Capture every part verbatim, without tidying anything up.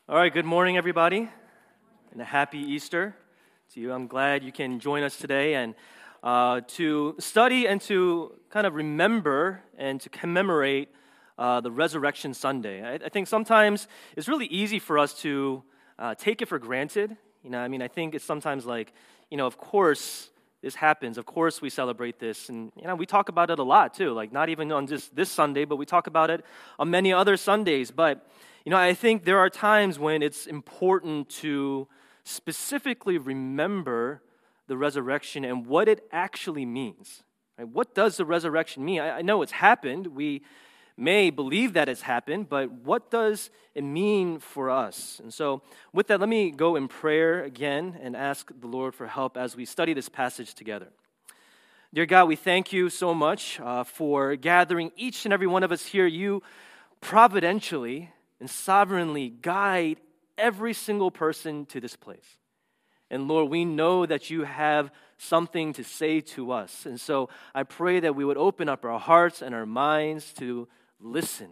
All right, good morning, everybody, and a happy Easter to you. I'm glad you can join us today and uh, to study and to kind of remember and to commemorate uh, the Resurrection Sunday. I, I think sometimes it's really easy for us to uh, take it for granted. You know, I mean, I think it's sometimes like, you know, of course this happens. Of course we celebrate this, and you know, we talk about it a lot too. Like not even on just this Sunday, but we talk about it on many other Sundays. But you know, I think there are times when it's important to specifically remember the resurrection and what it actually means. Right? What does the resurrection mean? I, I know it's happened. We may believe that it's happened, but what does it mean for us? And so with that, let me go in prayer again and ask the Lord for help as we study this passage together. Dear God, we thank you so much uh, for gathering each and every one of us here. You providentially and sovereignly guide every single person to this place. And Lord, we know that you have something to say to us. And so I pray that we would open up our hearts and our minds to listen.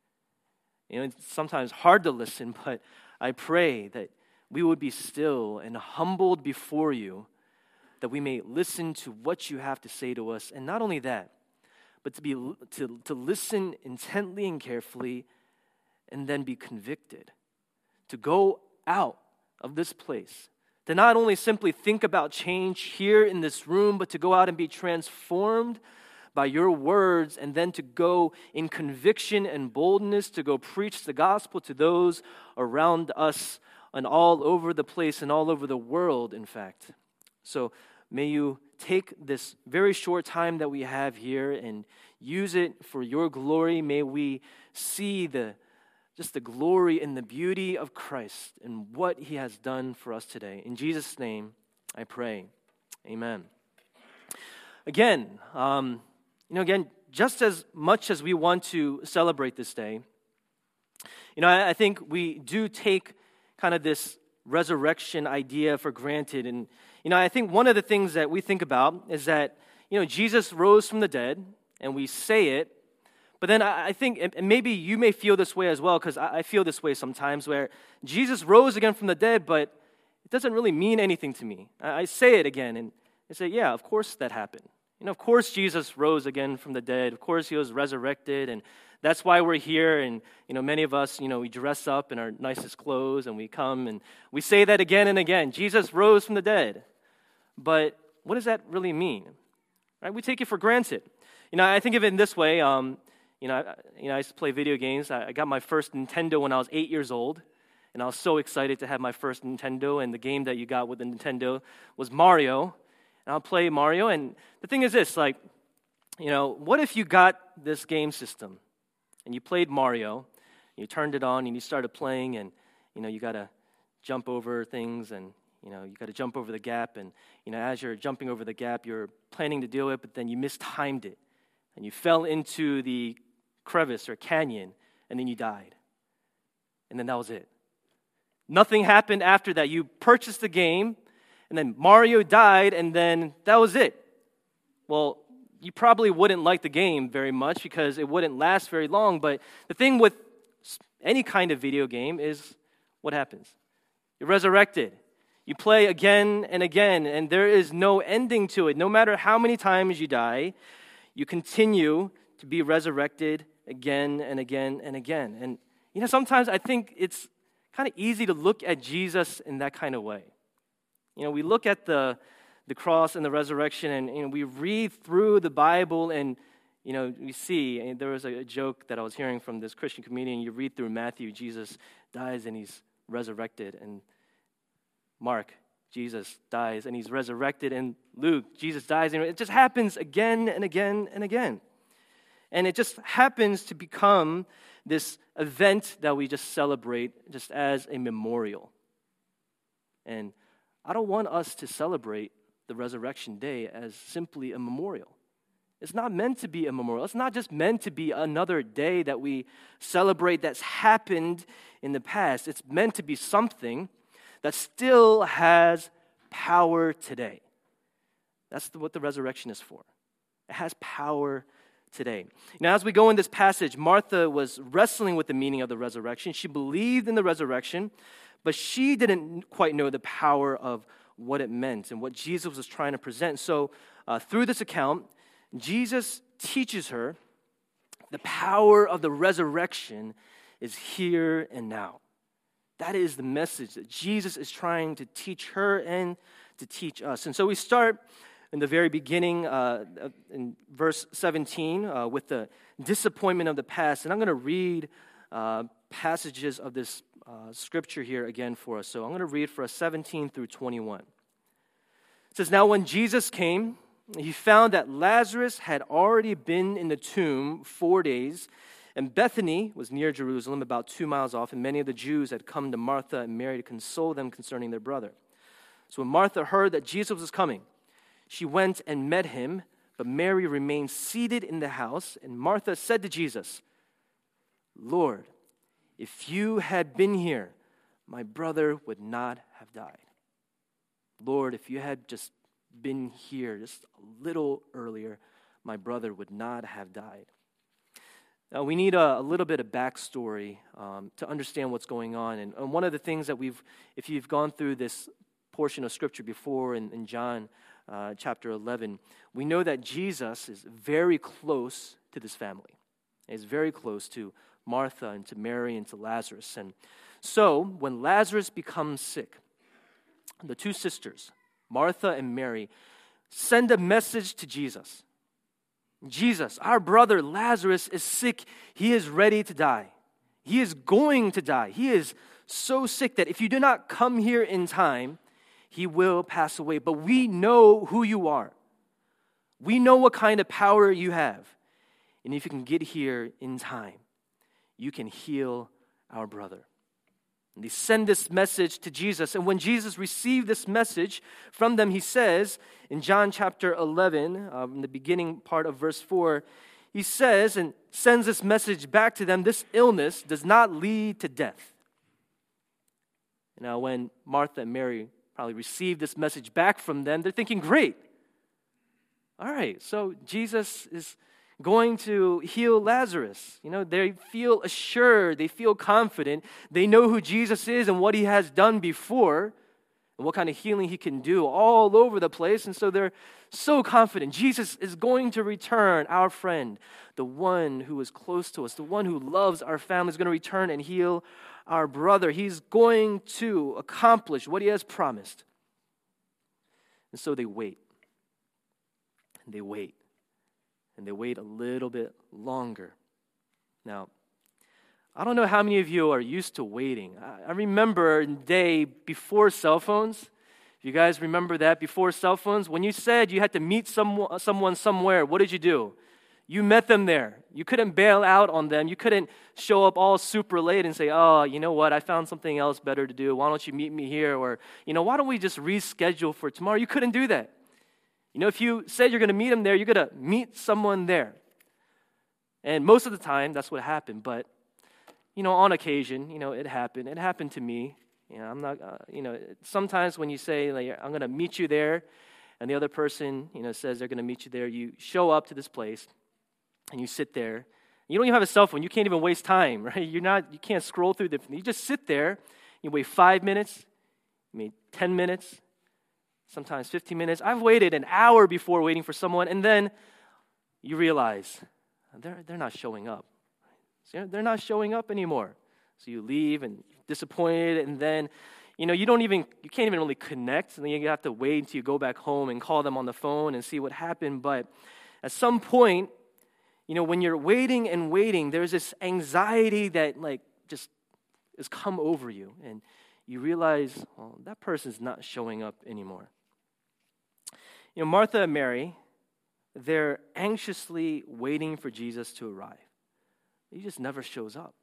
You know, it's sometimes hard to listen, but I pray that we would be still and humbled before you, that we may listen to what you have to say to us. And not only that, but to be to, to listen intently and carefully and then be convicted, to go out of this place, to not only simply think about change here in this room, but to go out and be transformed by your words, and then to go in conviction and boldness to go preach the gospel to those around us and all over the place and all over the world, in fact. So may you take this very short time that we have here and use it for your glory. May we see the just the glory and the beauty of Christ and what he has done for us today. In Jesus' name, I pray. Amen. Again, um, you know, again, just as much as we want to celebrate this day, you know, I, I think we do take kind of this resurrection idea for granted. And, you know, I think one of the things that we think about is that, you know, Jesus rose from the dead, and we say it. But then I think, and maybe you may feel this way as well, because I feel this way sometimes, where Jesus rose again from the dead, but it doesn't really mean anything to me. I say it again, and I say, yeah, of course that happened. You know, of course Jesus rose again from the dead. Of course he was resurrected, and that's why we're here. And, you know, many of us, you know, we dress up in our nicest clothes, and we come, and we say that again and again. Jesus rose from the dead. But what does that really mean? Right? We take it for granted. You know, I think of it in this way. Um, You know, I, you know, I used to play video games. I, I got my first Nintendo when I was eight years old, and I was so excited to have my first Nintendo, and the game that you got with the Nintendo was Mario, and I'll play Mario, and the thing is this, like, you know, what if you got this game system, and you played Mario, you turned it on, and you started playing, and, you know, you got to jump over things, and, you know, you got to jump over the gap, and, you know, as you're jumping over the gap, you're planning to do it, but then you mistimed it, and you fell into the crevice or canyon, and then you died. And then that was it. Nothing happened after that. You purchased the game, and then Mario died, and then that was it. Well, you probably wouldn't like the game very much because it wouldn't last very long, but the thing with any kind of video game is what happens? You're resurrected. You play again and again, and there is no ending to it. No matter how many times you die, you continue to be resurrected again and again and again. And, you know, sometimes I think it's kind of easy to look at Jesus in that kind of way. You know, we look at the the cross and the resurrection, and, you know, we read through the Bible, and, you know, we see, and there was a, a joke that I was hearing from this Christian comedian. You read through Matthew, Jesus dies and he's resurrected, and Mark, Jesus dies and he's resurrected, and Luke, Jesus dies, and it just happens again and again and again. And it just happens to become this event that we just celebrate just as a memorial. And I don't want us to celebrate the resurrection day as simply a memorial. It's not meant to be a memorial. It's not just meant to be another day that we celebrate that's happened in the past. It's meant to be something that still has power today. That's what the resurrection is for. It has power today. Now, as we go in this passage, Martha was wrestling with the meaning of the resurrection. She believed in the resurrection, but she didn't quite know the power of what it meant and what Jesus was trying to present. So uh, through this account, Jesus teaches her the power of the resurrection is here and now. That is the message that Jesus is trying to teach her and to teach us. And so we start in the very beginning, uh, in verse seventeen, uh, with the disappointment of the past. And I'm going to read uh, passages of this uh, scripture here again for us. So I'm going to read for us seventeen through twenty-one. It says, "Now when Jesus came, he found that Lazarus had already been in the tomb four days, and Bethany was near Jerusalem, about two miles off, and many of the Jews had come to Martha and Mary to console them concerning their brother. So when Martha heard that Jesus was coming, she went and met him, but Mary remained seated in the house, and Martha said to Jesus, 'Lord, if you had been here, my brother would not have died.' Lord, if you had just been here just a little earlier, my brother would not have died." Now, we need a, a little bit of backstory um, to understand what's going on. And, and one of the things that we've, if you've gone through this portion of Scripture before in, in John uh, chapter eleven, we know that Jesus is very close to this family. He's very close to Martha and to Mary and to Lazarus. And so, when Lazarus becomes sick, the two sisters, Martha and Mary, send a message to Jesus. Jesus, our brother Lazarus is sick. He is ready to die. He is going to die. He is so sick that if you do not come here in time, he will pass away. But we know who you are. We know what kind of power you have. And if you can get here in time, you can heal our brother. And they send this message to Jesus. And when Jesus received this message from them, he says in John chapter eleven, um, in the beginning part of verse four, he says and sends this message back to them, "This illness does not lead to death." Now, when Martha and Mary probably received this message back from them, they're thinking, great. All right, so Jesus is going to heal Lazarus. You know, they feel assured, they feel confident, they know who Jesus is and what he has done before and what kind of healing he can do all over the place. And so they're so confident. Jesus is going to return, our friend, the one who is close to us, the one who loves our family is going to return and heal our brother. He's going to accomplish what he has promised. And so they wait. And they wait. And they wait a little bit longer. Now, I don't know how many of you are used to waiting. I remember a day before cell phones. If you guys remember that, before cell phones, when you said you had to meet someone, someone somewhere, what did you do? You met them there. You couldn't bail out on them. You couldn't show up all super late and say, oh, you know what, I found something else better to do. Why don't you meet me here? Or, you know, why don't we just reschedule for tomorrow? You couldn't do that. You know, if you said you're going to meet him there, you're going to meet someone there. And most of the time, that's what happened. But, you know, on occasion, you know, it happened. It happened to me. You know, I'm not, uh, you know, sometimes when you say, like, I'm going to meet you there, and the other person, you know, says they're going to meet you there, you show up to this place, and you sit there. You don't even have a cell phone. You can't even waste time, right? You're not, you can't scroll through the, you just sit there. You wait five minutes, I mean, ten minutes, sometimes fifteen minutes. I've waited an hour before waiting for someone, and then you realize they're they're not showing up. So they're not showing up anymore. So you leave and you're disappointed, and then you know you don't even you can't even really connect. And then you have to wait until you go back home and call them on the phone and see what happened. But at some point, you know, when you're waiting and waiting, there's this anxiety that like just has come over you, and you realize, well, that person's not showing up anymore. You know, Martha and Mary, they're anxiously waiting for Jesus to arrive. He just never shows up.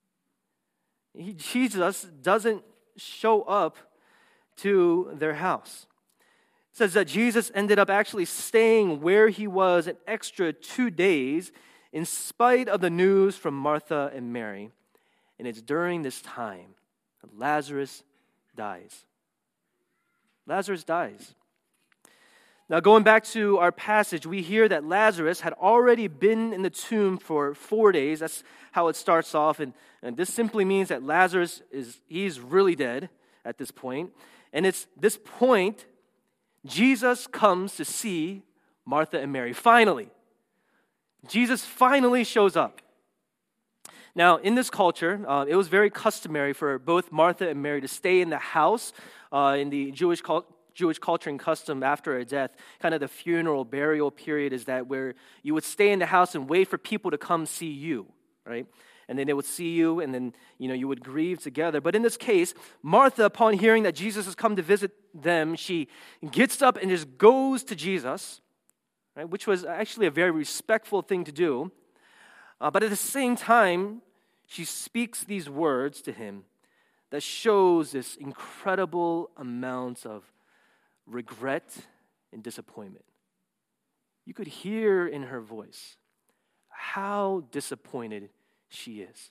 He, Jesus doesn't show up to their house. It says that Jesus ended up actually staying where he was an extra two days in spite of the news from Martha and Mary. And it's during this time that Lazarus dies. Lazarus dies. Now, going back to our passage, we hear that Lazarus had already been in the tomb for four days. That's how it starts off. And, and this simply means that Lazarus is, he's really dead at this point. And it's this point, Jesus comes to see Martha and Mary. Finally. Jesus finally shows up. Now, in this culture, uh, it was very customary for both Martha and Mary to stay in the house uh, in the Jewish culture. Jewish culture and custom after a death, kind of the funeral burial period is that where you would stay in the house and wait for people to come see you, right? And then they would see you, and then you know you would grieve together. But in this case, Martha, upon hearing that Jesus has come to visit them, she gets up and just goes to Jesus, right? Which was actually a very respectful thing to do. Uh, but at the same time, she speaks these words to him that shows this incredible amount of regret and disappointment. You could hear in her voice how disappointed she is.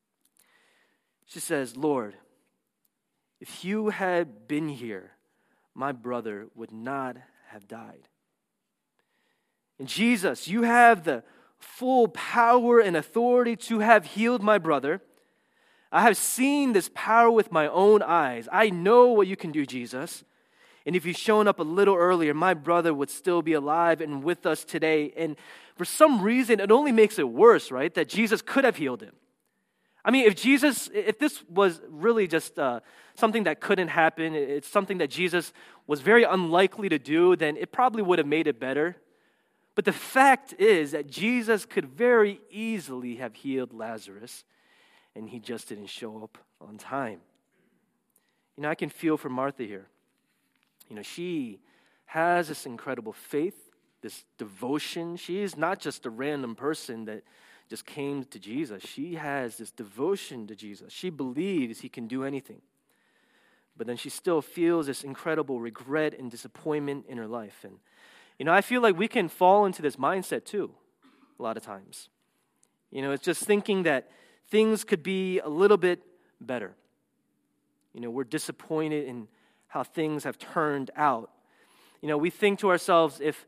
She says, "Lord, if you had been here, my brother would not have died." And Jesus, you have the full power and authority to have healed my brother. I have seen this power with my own eyes. I know what you can do, Jesus. And if you'd shown up a little earlier, my brother would still be alive and with us today. And for some reason, it only makes it worse, right? That Jesus could have healed him. I mean, if Jesus, if this was really just uh, something that couldn't happen, it's something that Jesus was very unlikely to do, then it probably would have made it better. But the fact is that Jesus could very easily have healed Lazarus, and he just didn't show up on time. You know, I can feel for Martha here. You know, she has this incredible faith, this devotion. She is not just a random person that just came to Jesus. She has this devotion to Jesus. She believes he can do anything. But then she still feels this incredible regret and disappointment in her life. And, you know, I feel like we can fall into this mindset too, a lot of times. You know, it's just thinking that things could be a little bit better. You know, we're disappointed in how things have turned out. You know, we think to ourselves, if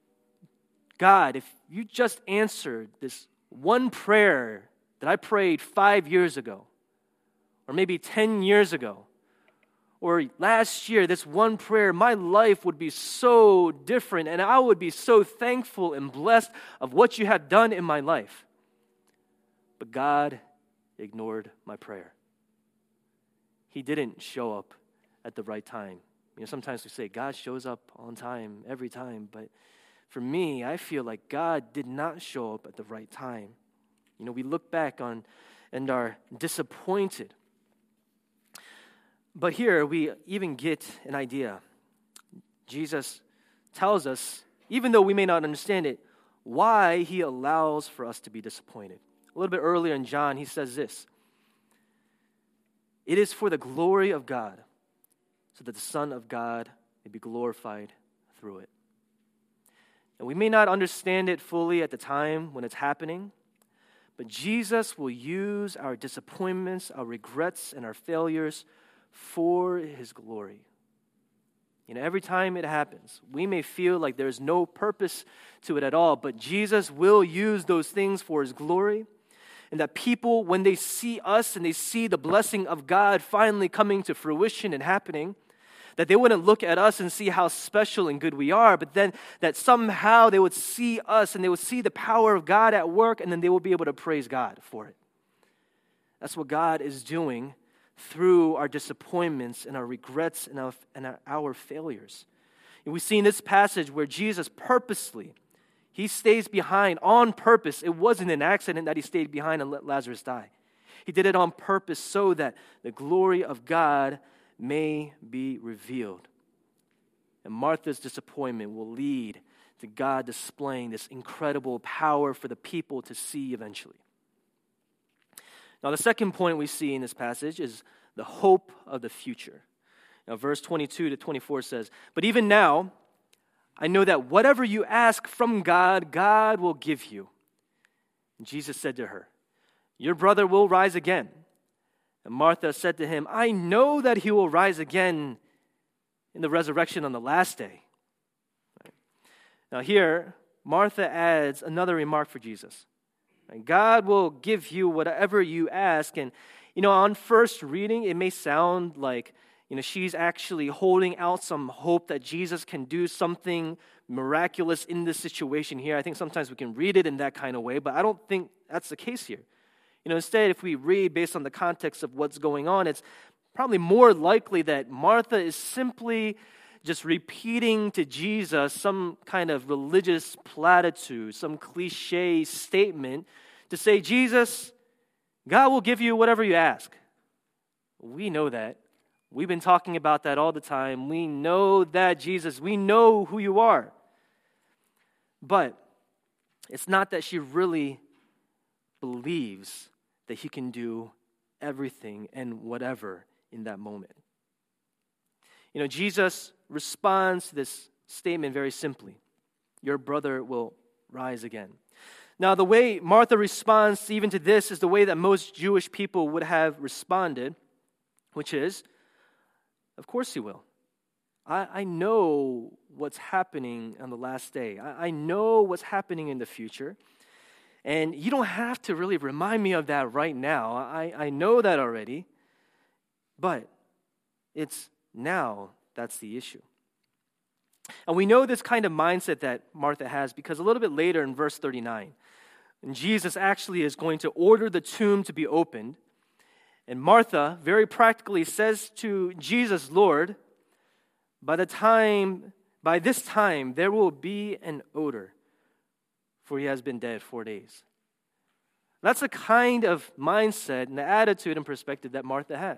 God, if you just answered this one prayer that I prayed five years ago, or maybe ten years ago, or last year, this one prayer, my life would be so different, and I would be so thankful and blessed of what you have done in my life. But God ignored my prayer. He didn't show up at the right time. You know, sometimes we say God shows up on time every time, but for me, I feel like God did not show up at the right time. You know, we look back on and are disappointed. But here we even get an idea. Jesus tells us, even though we may not understand it, why he allows for us to be disappointed. A little bit earlier in John, he says this: "It is for the glory of God, so that the Son of God may be glorified through it." And we may not understand it fully at the time when it's happening, but Jesus will use our disappointments, our regrets, and our failures for his glory. You know, every time it happens, we may feel like there's no purpose to it at all, but Jesus will use those things for his glory. And that people, when they see us and they see the blessing of God finally coming to fruition and happening, that they wouldn't look at us and see how special and good we are, but then that somehow they would see us and they would see the power of God at work, and then they will be able to praise God for it. That's what God is doing through our disappointments and our regrets and our, and our, our failures. And we see in this passage where Jesus purposely, he stays behind on purpose. It wasn't an accident that he stayed behind and let Lazarus die. He did it on purpose so that the glory of God may be revealed. And Martha's disappointment will lead to God displaying this incredible power for the people to see eventually. Now, the second point we see in this passage is the hope of the future. Now, verse twenty-two to twenty-four says, "But even now, I know that whatever you ask from God, God will give you." And Jesus said to her, "Your brother will rise again." And Martha said to him, "I know that he will rise again in the resurrection on the last day." Right? Now here, Martha adds another remark for Jesus. God will give you whatever you ask. And, you know, on first reading, it may sound like, you know, she's actually holding out some hope that Jesus can do something miraculous in this situation here. I think sometimes we can read it in that kind of way, but I don't think that's the case here. You know, instead, if we read based on the context of what's going on, it's probably more likely that Martha is simply just repeating to Jesus some kind of religious platitude, some cliche statement to say, Jesus, God will give you whatever you ask. We know that. We've been talking about that all the time. We know that, Jesus. We know who you are. But it's not that she really believes that he can do everything and whatever in that moment. You know, Jesus responds to this statement very simply. Your brother will rise again. Now, the way Martha responds even to this is the way that most Jewish people would have responded, which is, of course he will. I, I know what's happening on the last day. I, I know what's happening in the future. And you don't have to really remind me of that right now. I, I know that already. But it's now that's the issue. And we know this kind of mindset that Martha has because a little bit later in verse thirty-nine, and Jesus actually is going to order the tomb to be opened. And Martha very practically says to Jesus, Lord, by the time, by this time, there will be an odor, for he has been dead four days. That's the kind of mindset and the attitude and perspective that Martha has.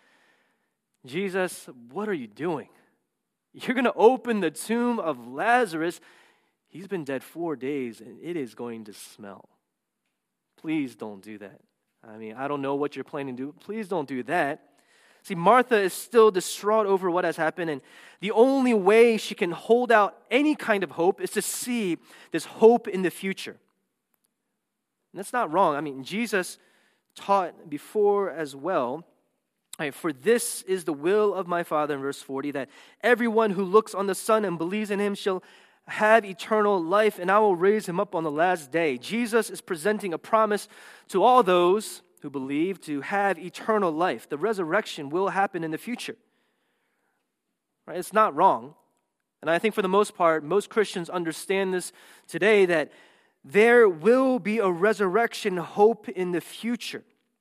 Jesus, what are you doing? You're going to open the tomb of Lazarus. He's been dead four days, and it is going to smell. Please don't do that. I mean, I don't know what you're planning to do. Please don't do that. See, Martha is still distraught over what has happened, and the only way she can hold out any kind of hope is to see this hope in the future. And that's not wrong. I mean, Jesus taught before as well, right, for this is the will of my Father, in verse forty, that everyone who looks on the Son and believes in him shall have eternal life, and I will raise him up on the last day. Jesus is presenting a promise to all those who believe to have eternal life. The resurrection will happen in the future. Right? It's not wrong. And I think for the most part, most Christians understand this today, that there will be a resurrection hope in the future.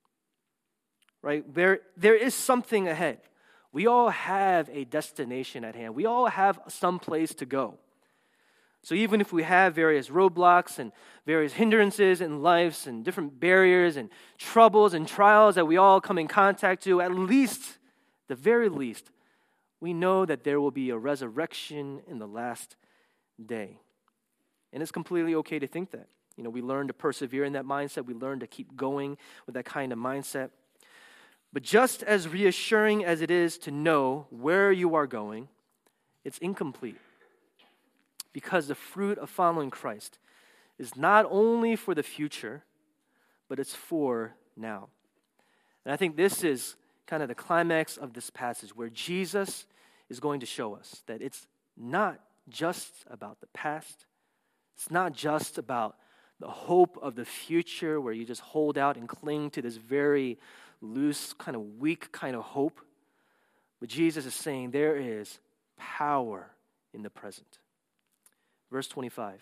Right? There, there is something ahead. We all have a destination at hand. We all have some place to go. So even if we have various roadblocks and various hindrances in lives and different barriers and troubles and trials that we all come in contact to, at least, the very least, we know that there will be a resurrection in the last day. And it's completely okay to think that. You know, we learn to persevere in that mindset. We learn to keep going with that kind of mindset. But just as reassuring as it is to know where you are going, it's incomplete. Because the fruit of following Christ is not only for the future, but it's for now. And I think this is kind of the climax of this passage, where Jesus is going to show us that it's not just about the past. It's not just about the hope of the future, where you just hold out and cling to this very loose, kind of weak kind of hope. But Jesus is saying there is power in the present. Verse twenty-five,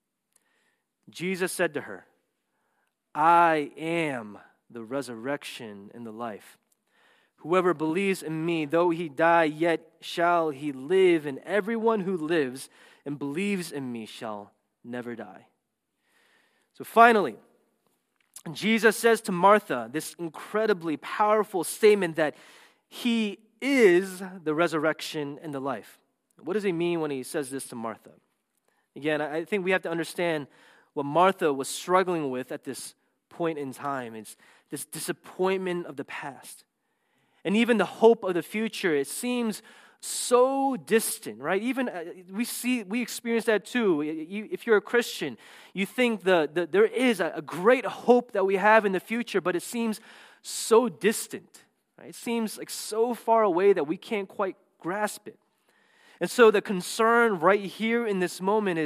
Jesus said to her, I am the resurrection and the life. Whoever believes in me, though he die, yet shall he live, and everyone who lives and believes in me shall never die. So finally, Jesus says to Martha this incredibly powerful statement that he is the resurrection and the life. What does he mean when he says this to Martha? Again, I think we have to understand what Martha was struggling with at this point in time. It's this disappointment of the past. And even the hope of the future, it seems so distant, right? Even uh, we see, we experience that too. You, if you're a Christian, you think the, the there is a, a great hope that we have in the future, but it seems so distant, right? It seems like so far away that we can't quite grasp it. And so the concern right here in this moment is,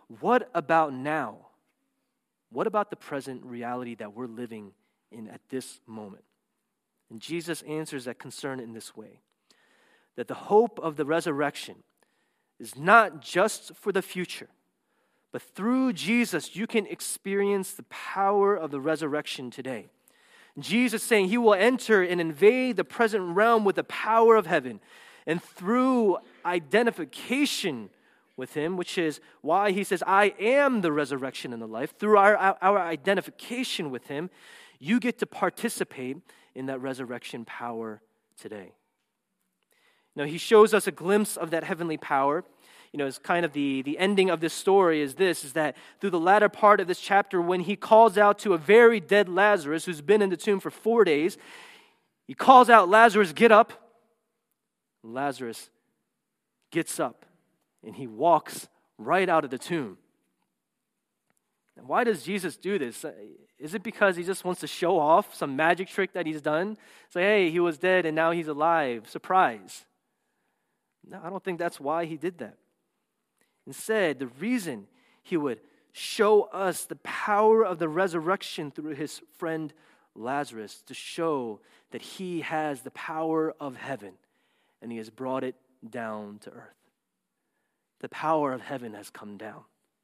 what about now? What about the present reality that we're living in at this moment? And Jesus answers that concern in this way, that the hope of the resurrection is not just for the future, but through Jesus, you can experience the power of the resurrection today. Jesus saying he will enter and invade the present realm with the power of heaven. And through identification with him, which is why he says, I am the resurrection and the life. Through our, our, our identification with him, you get to participate in that resurrection power today. Now, he shows us a glimpse of that heavenly power. You know, it's kind of the, the ending of this story is this, is that through the latter part of this chapter, when he calls out to a very dead Lazarus who's been in the tomb for four days, he calls out, Lazarus, get up. Lazarus gets up and he walks right out of the tomb. And why does Jesus do this? Is it because he just wants to show off some magic trick that he's done? Say, hey, he was dead and now he's alive. Surprise. No, I don't think that's why he did that. Instead, the reason he would show us the power of the resurrection through his friend Lazarus to show that he has the power of heaven and he has brought it down to earth. The power of heaven has come down.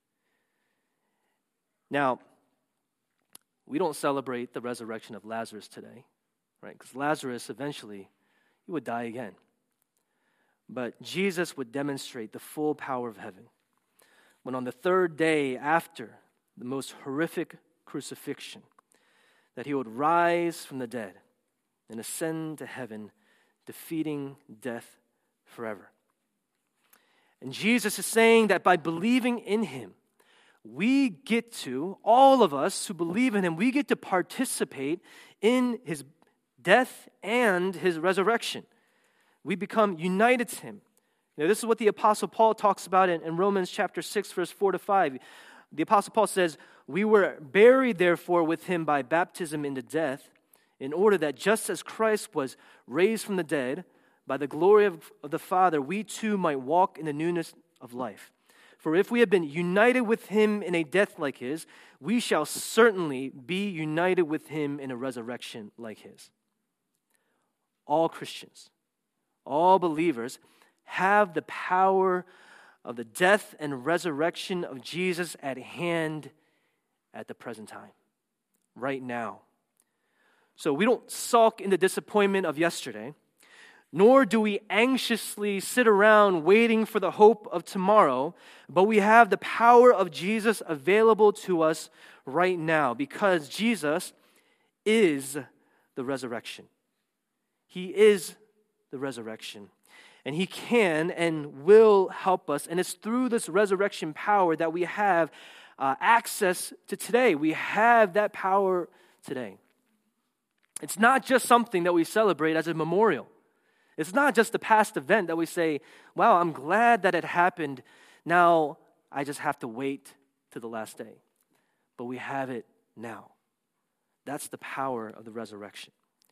Now, we don't celebrate the resurrection of Lazarus today, right? Because Lazarus eventually, he would die again. But Jesus would demonstrate the full power of heaven when on the third day after the most horrific crucifixion, that he would rise from the dead and ascend to heaven, defeating death forever. And Jesus is saying that by believing in him, we get to, all of us who believe in him, we get to participate in his death and his resurrection. We become united to him. Now, this is what the Apostle Paul talks about in, in Romans chapter six, verse four to five. The Apostle Paul says, we were buried, therefore, with him by baptism into death, in order that just as Christ was raised from the dead by the glory of, of the Father, we too might walk in the newness of life. For if we have been united with him in a death like his, we shall certainly be united with him in a resurrection like his. All Christians, all believers have the power of the death and resurrection of Jesus at hand at the present time, right now. So we don't sulk in the disappointment of yesterday, nor do we anxiously sit around waiting for the hope of tomorrow, but we have the power of Jesus available to us right now because Jesus is the resurrection. He is the resurrection. And he can and will help us. And it's through this resurrection power that we have uh, access to today. We have that power today. It's not just something that we celebrate as a memorial. It's not just a past event that we say, wow, I'm glad that it happened. Now I just have to wait to the last day. But we have it now. That's the power of the resurrection.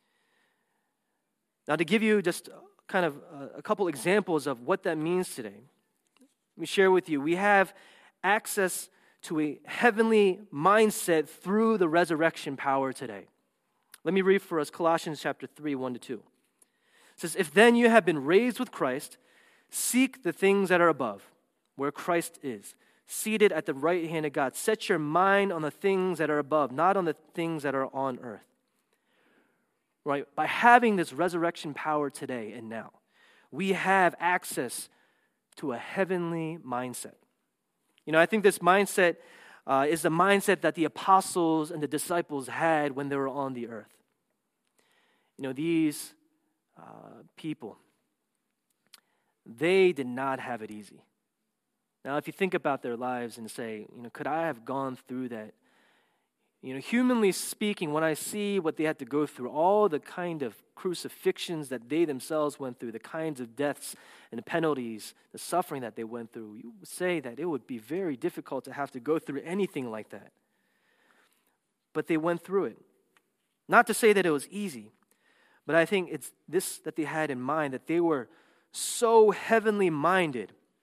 Now, to give you just kind of a couple examples of what that means today, let me share with you. We have access to a heavenly mindset through the resurrection power today. Let me read for us Colossians chapter three, one to two. It says, if then you have been raised with Christ, seek the things that are above, where Christ is, seated at the right hand of God. Set your mind on the things that are above, not on the things that are on earth. Right? By having this resurrection power today and now, we have access to a heavenly mindset. You know, I think this mindset uh, is the mindset that the apostles and the disciples had when they were on the earth. You know, these uh, people, they did not have it easy. Now, if you think about their lives and say, you know, could I have gone through that? You know, humanly speaking, when I see what they had to go through, all the kind of crucifixions that they themselves went through, the kinds of deaths and the penalties, the suffering that they went through, you would say that it would be very difficult to have to go through anything like that. But they went through it. Not to say that it was easy, but I think it's this that they had in mind, that they were so heavenly minded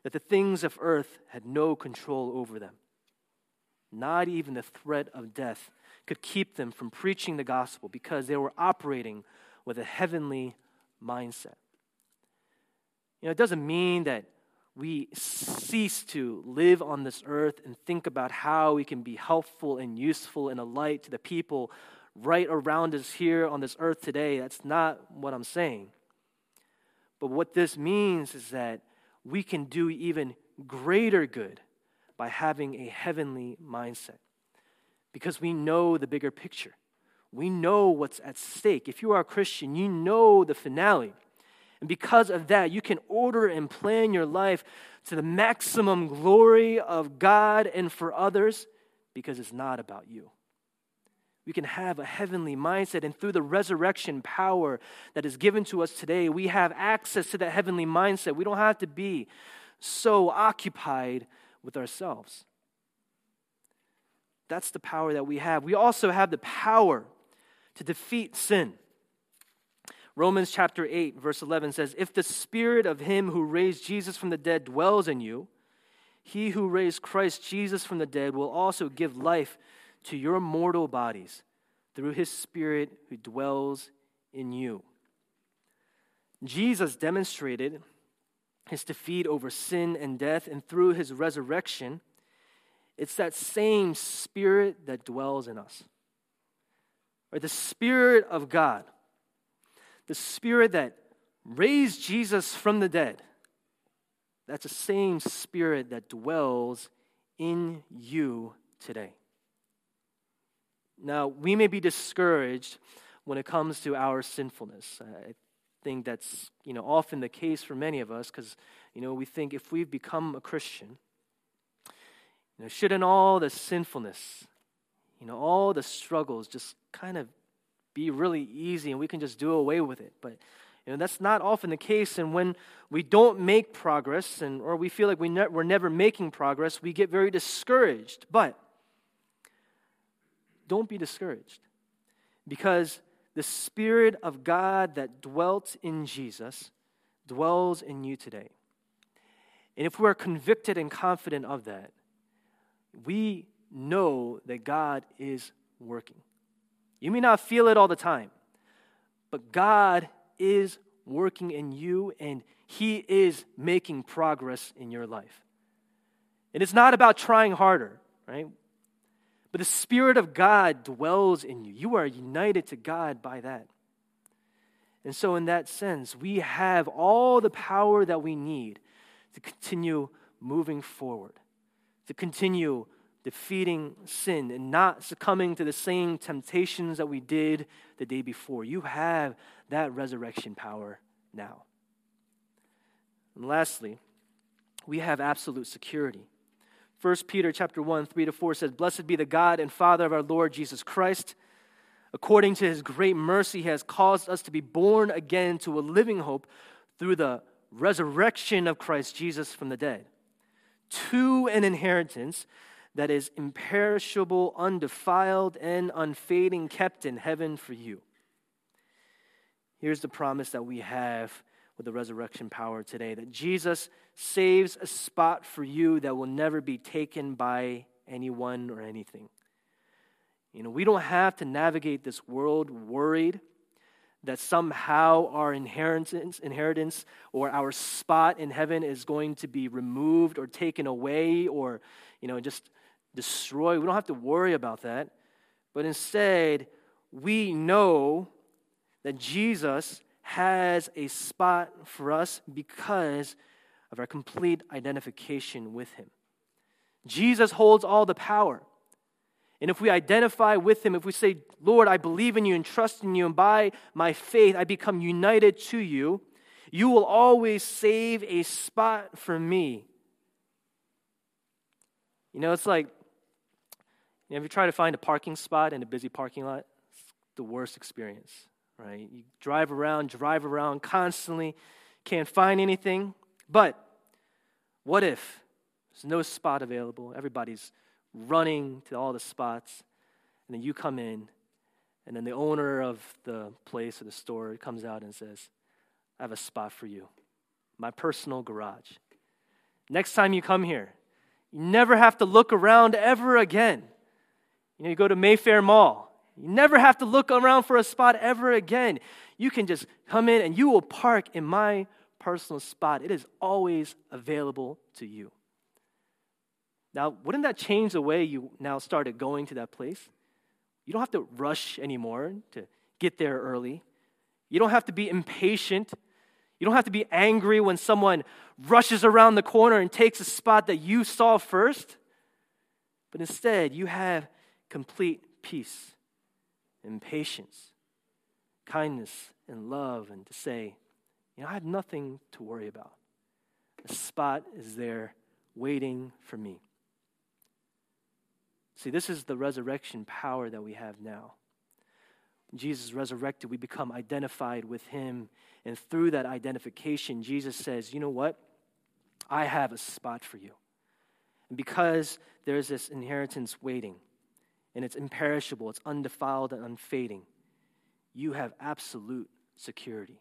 that the things of earth had no control over them. Not even the threat of death could keep them from preaching the gospel because they were operating with a heavenly mindset. You know, it doesn't mean that we cease to live on this earth and think about how we can be helpful and useful and a light to the people right around us here on this earth today. That's not what I'm saying. But what this means is that we can do even greater good by having a heavenly mindset because we know the bigger picture. We know what's at stake. If you are a Christian, you know the finale. And because of that, you can order and plan your life to the maximum glory of God and for others because it's not about you. We can have a heavenly mindset, and through the resurrection power that is given to us today, we have access to that heavenly mindset. We don't have to be so occupied with ourselves. That's the power that we have. We also have the power to defeat sin. Romans chapter eight, verse eleven says, "If the spirit of him who raised Jesus from the dead dwells in you, he who raised Christ Jesus from the dead will also give life to your mortal bodies through his Spirit who dwells in you." Jesus demonstrated his defeat over sin and death, and through his resurrection, it's that same Spirit that dwells in us. Or the Spirit of God, the Spirit that raised Jesus from the dead, that's the same Spirit that dwells in you today. Now, we may be discouraged when it comes to our sinfulness. I think that's, you know, often the case for many of us because, you know, we think if we've become a Christian, you know, shouldn't all the sinfulness, you know, all the struggles just kind of be really easy and we can just do away with it? But, you know, that's not often the case. And when we don't make progress and or we feel like we ne- we're never making progress, we get very discouraged. But don't be discouraged, because the Spirit of God that dwelt in Jesus dwells in you today. And if we're convicted and confident of that, we know that God is working. You may not feel it all the time, but God is working in you and he is making progress in your life. And it's not about trying harder, right? But the Spirit of God dwells in you. You are united to God by that. And so in that sense, we have all the power that we need to continue moving forward, to continue defeating sin and not succumbing to the same temptations that we did the day before. You have that resurrection power now. And lastly, we have absolute security. First Peter chapter one, three to four says, "Blessed be the God and Father of our Lord Jesus Christ. According to his great mercy, he has caused us to be born again to a living hope through the resurrection of Christ Jesus from the dead, to an inheritance that is imperishable, undefiled, and unfading, kept in heaven for you." Here's the promise that we have with the resurrection power today, that Jesus saves a spot for you that will never be taken by anyone or anything. You know, we don't have to navigate this world worried that somehow our inheritance, inheritance or our spot in heaven is going to be removed or taken away or, you know, just destroyed. We don't have to worry about that. But instead, we know that Jesus has a spot for us because of our complete identification with him. Jesus holds all the power. And if we identify with him, if we say, "Lord, I believe in you and trust in you, and by my faith I become united to you, you will always save a spot for me." You know, it's like, you know, if you try to find a parking spot in a busy parking lot, it's the worst experience. Right? You drive around, drive around constantly, can't find anything. But what if there's no spot available? Everybody's running to all the spots, and then you come in, and then the owner of the place or the store comes out and says, "I have a spot for you, my personal garage." Next time you come here, you never have to look around ever again. You know, you go to Mayfair Mall. You never have to look around for a spot ever again. You can just come in and you will park in my personal spot. It is always available to you. Now, wouldn't that change the way you now started going to that place? You don't have to rush anymore to get there early. You don't have to be impatient. You don't have to be angry when someone rushes around the corner and takes a spot that you saw first. But instead, you have complete peace and patience, kindness and love, and to say, you know, I have nothing to worry about. The spot is there waiting for me. See, this is the resurrection power that we have now. When Jesus resurrected, we become identified with him. And through that identification, Jesus says, you know what? I have a spot for you. And because there's this inheritance waiting, and it's imperishable, it's undefiled and unfading, you have absolute security.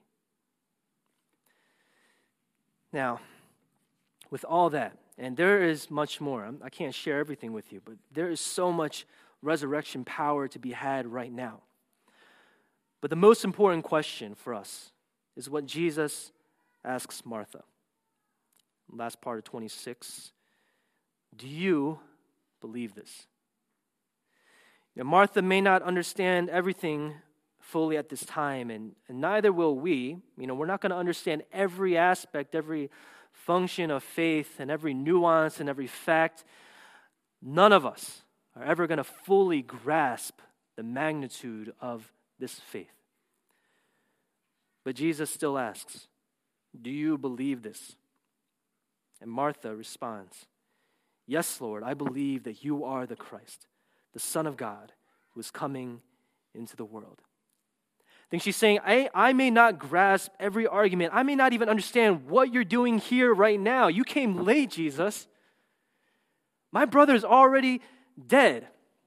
Now, with all that, and there is much more. I can't share everything with you, but there is so much resurrection power to be had right now. But the most important question for us is what Jesus asks Martha. Last part of twenty-six. Do you believe this? Now, Martha may not understand everything fully at this time, and, and neither will we. You know, we're not going to understand every aspect, every function of faith, and every nuance and every fact. None of us are ever going to fully grasp the magnitude of this faith. But Jesus still asks, do you believe this? And Martha responds, yes, Lord, I believe that you are the Christ, the Son of God, who is coming into the world. I think she's saying, I, I may not grasp every argument. I may not even understand what you're doing here right now. You came late, Jesus. My brother's already dead.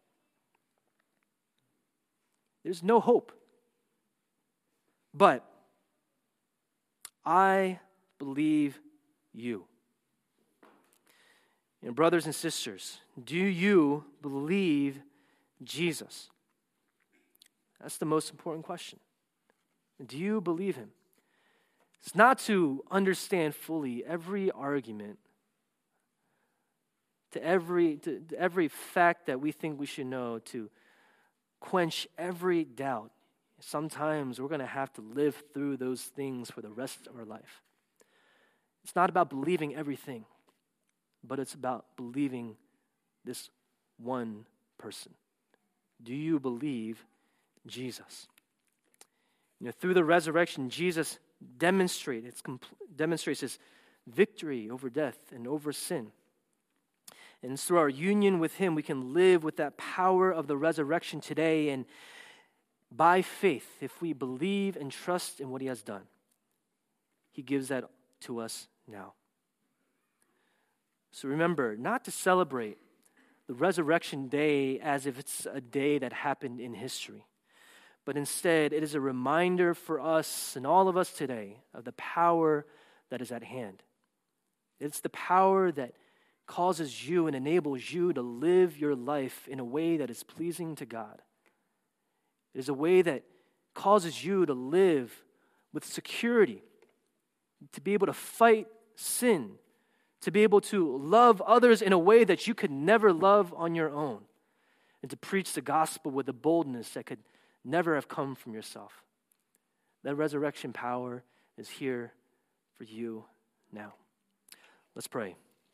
There's no hope. But I believe you. And brothers and sisters, do you believe Jesus? That's the most important question. Do you believe him? It's not to understand fully every argument, to every, to every fact that we think we should know, to quench every doubt. Sometimes we're going to have to live through those things for the rest of our life. It's not about believing everything, but it's about believing this one person. Do you believe Jesus? You know, through the resurrection, Jesus demonstrates, demonstrates his victory over death and over sin. And through our union with him, we can live with that power of the resurrection today. And by faith, if we believe and trust in what he has done, he gives that to us now. So remember, not to celebrate the resurrection day as if it's a day that happened in history, but instead it is a reminder for us and all of us today of the power that is at hand. It's the power that causes you and enables you to live your life in a way that is pleasing to God. It is a way that causes you to live with security, to be able to fight sin, to be able to love others in a way that you could never love on your own, and to preach the gospel with a boldness that could never have come from yourself. That resurrection power is here for you now. Let's pray.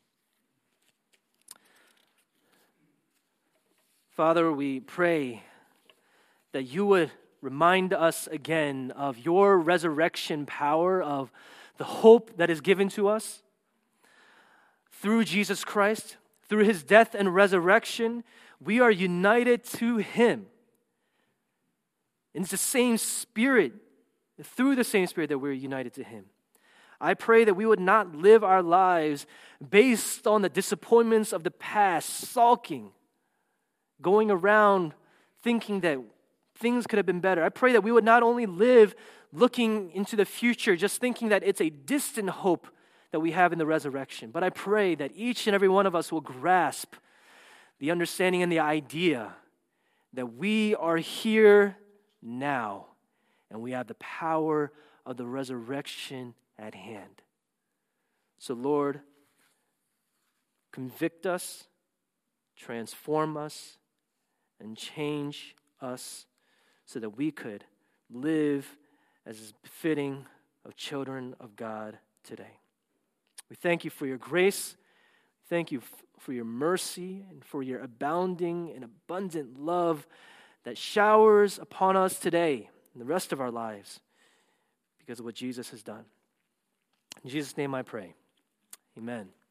Father, we pray that you would remind us again of your resurrection power, of the hope that is given to us through Jesus Christ. Through his death and resurrection, we are united to him. And it's the same Spirit, through the same Spirit that we're united to him. I pray that we would not live our lives based on the disappointments of the past, sulking, going around thinking that things could have been better. I pray that we would not only live looking into the future, just thinking that it's a distant hope that we have in the resurrection. But I pray that each and every one of us will grasp the understanding and the idea that we are here now and we have the power of the resurrection at hand. So, Lord, convict us, transform us, and change us so that we could live as is befitting of children of God today. We thank you for your grace. Thank you f- for your mercy and for your abounding and abundant love that showers upon us today and the rest of our lives because of what Jesus has done. In Jesus' name I pray. Amen.